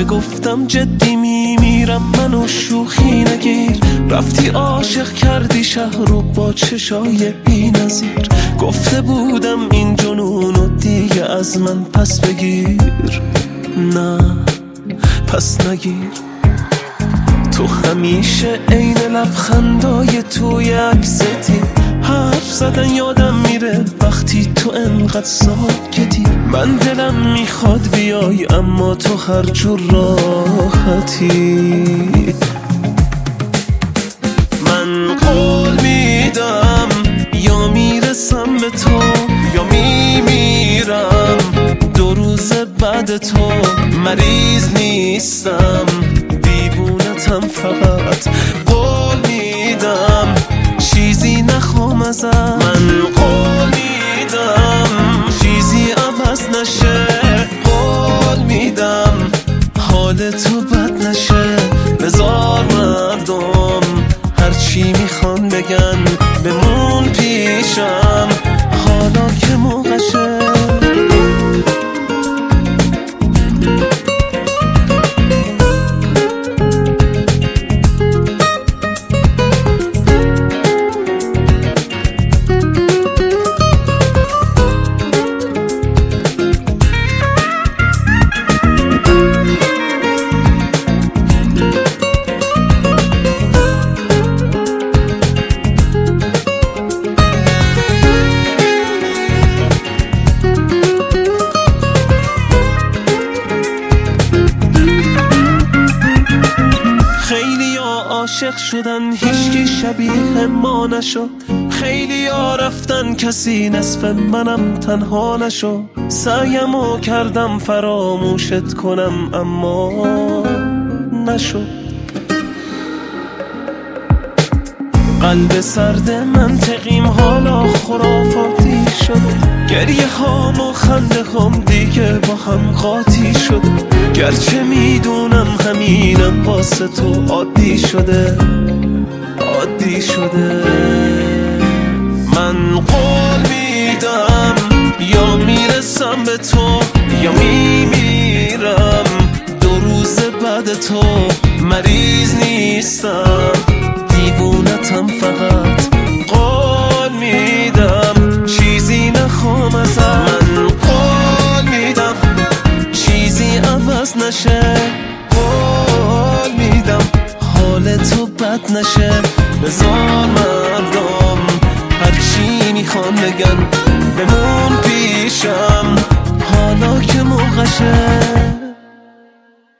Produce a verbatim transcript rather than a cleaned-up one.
چه گفتم جدی میمیرم منو شوخی نگیر. رفتی عاشق کردی شهر رو با چشای بی نظیر. گفته بودم این جنونو دیگه از من پس بگیر. نه پس نگیر. تو همیشه عین لبخندای توی عکستی. حرف زدن یادم میره وقتی تو انقدر ساکتی. من دلم میخواد بیای اما تو هر جور راحتی. من قول میدم یا میرسم به تو یا میمیرم. دو روز بعد تو مریض نیستم دیوونتم. فقط قول میدم چیزی نخوام ازم. من قول میدم چیزی عوض نشه. قول میدم حال تو بد نشه. بذار مردم هرچی میخوان بگن بمون پیشم حالا که موقعشه. عاشق شدن هیچکی شبیه ما نشد. خیلی ها رفتن کسی نصف منم تنها نشد. سعیمو کردم فراموشت کنم اما نشد. قلب سرد منطقیم حالا خرافاتی شد. گریه هام و خنده هم دیگه با هم قاطی شد. گرچه میدونم همینم واسه تو عادی شده عادی شده. من قول میدم یا میرسم به تو یا میمیرم. دو روز بعد تو مریض نیستم دیوونتم. فقط قول میدم چیزی نخوام ازم. من قول میدم چیزی عوض نشه. قول میدم حال تو بد نشه. بذار مردم هرچی میخوان بگن بمون پیشم حالا که موقعشه.